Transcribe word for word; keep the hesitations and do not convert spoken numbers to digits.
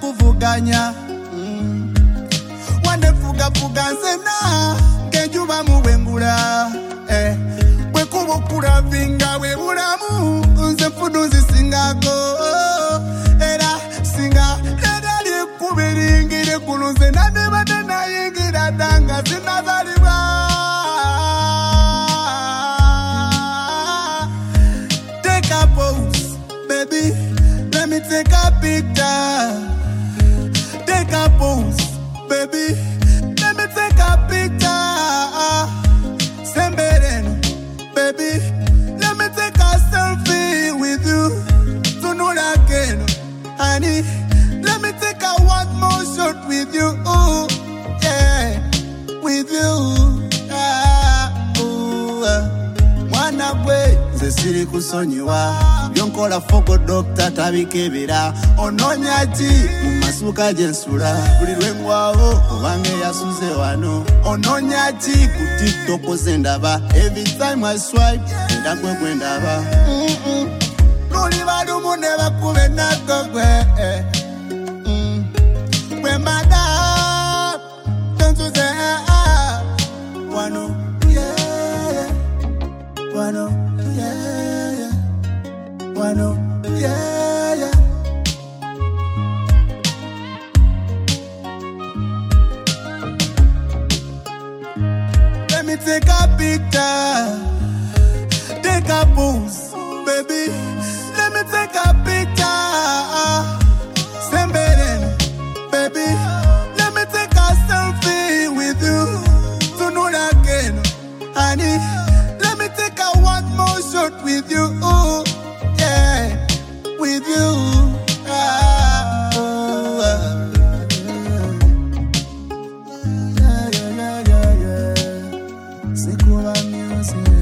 kuvuganya mm. Wane fuga fuga nsena Kenjuba muwengula eh. Kwe kubukura vinga we ulamu Nze fudu zisingako oh. Era singa Leda li kubiringire kulunze Nade bade na yingira danga Zinazaliwa Take a pose, baby Let me take a picture Take a pose, baby Let me take a picture Semberen, baby Let me take a selfie with you Tunula keno, honey Let me take a one more shot with you ooh, yeah, with you ah, ooh, uh. Mwana bwe, ze siri kusonyiwa Byonkola foko dokta tabikebera Ononya ki, mumasuka jensula Buli lwengwawo, obange yasuze wano Ononya ki, ku TikTok zendaba Every time I swipe, ndakwe kwendaba Mm-mm Luli balumu ne bakube nakokwe Mm Kwe madam, tentuze Wano, yeah Wano, yeah, yeah. Wano, yeah, yeah. Let me take a picture. Take a pose, baby. Let me take a picture. Semberen, baby. Let me take a selfie with you. Tunula keno, honey. Take a one more shot with you, ooh, yeah, with you. Ah, ooh, ah, yeah, yeah, yeah, yeah, yeah. Sekula music.